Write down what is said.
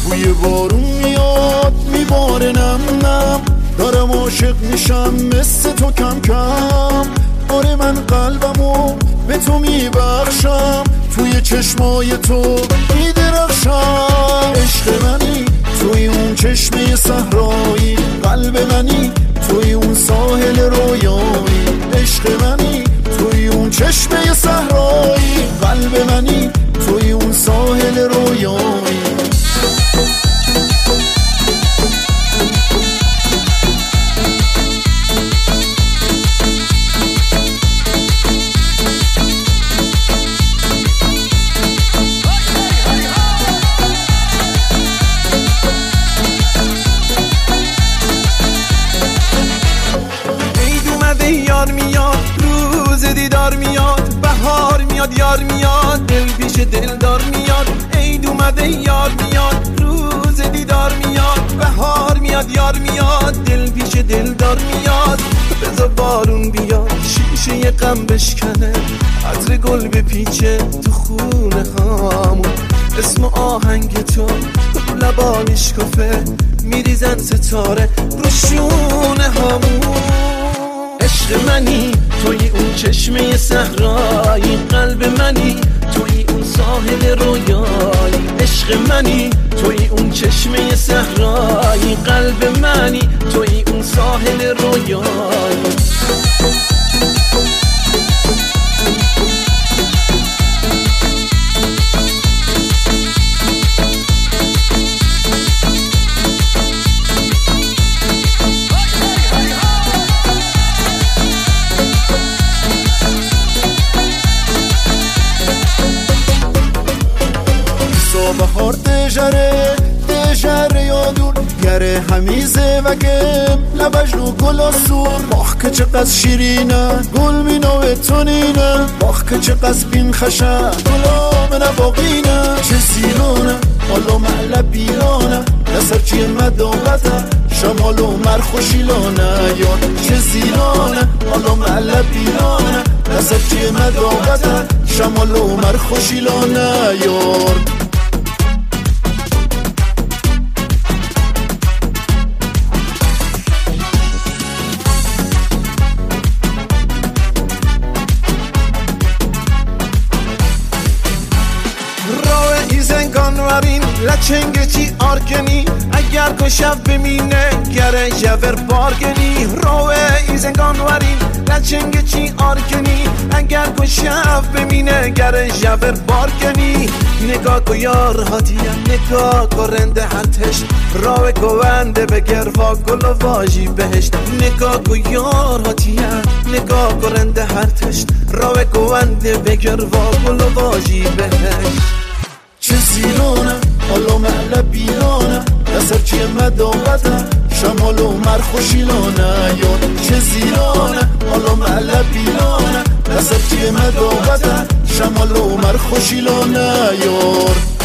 بوی بارون میاد میباره نم نم، دارم عاشق میشم مثل تو کم کم. آره من قلبمو به تو میبخشم، توی چشمای تو میدرخشم. عشق منی توی اون چشمه صحرایی، قلب منی توی اون ساحل رویایی. عشق منی توی اون چشمه صحرایی، قلب منی توی اون ساحل رویایی. یار میاد روز دیدار میاد، بهار میاد یار میاد، دل پیش دلدار میاد. عید اومده یار میاد روز دیدار میاد، بهار میاد یار میاد، دل پیش دلدار میاد. بذار بارون بیاد شیشه غم بشکنه، عطر گل بپیچه تو خونه هامون. اسم آهنگ تو رو لبا میشکفه، میریزن ستاره رو شونه هامون. عشق منی توی اون چشمه صحرایی، قلب منی توی اون ساحل رویایی. عشق منی توی اون چشمه صحرایی، قلب منی توی اون ساحل رویایی. بهار دژره یادون گره همیزه و گم لبش رو گل آسور. باخ که چقدر شیرینه گل مینوه تونینه، باخ که چقدر بین خشه گلام نباقینه. چه زیرانه حالا معله بیرانه، نصر چیه مدابته شمال و مرخوشیلانه. یار چه زیرانه حالا معله بیرانه، نصر چیه مدابته شمال و مرخوشیلانه. یار لچنگ چی آرکنی اگر که شب بمینه گره جور بارگنی. روه ایزنگان ورین لچنگ چی آرکنی اگر که شب بمینه گره جور بارگنی. نگاه کو یار هاتیم نگاه کو رنده هرتش، روه گونده بگر و گل و واجی بهشت. نگاه کو یار هاتیم نگاه کو رنده هرتش، روه گونده بگر و گل و واجی بهشت. چه زیرانه حالا معله بیرانه، نصر چیه مدابته شمال و مرخوشیلانه. یار چه زیرانه حالا معله بیرانه، نصر چیه مدابته شمال و مرخوشیلانه. یار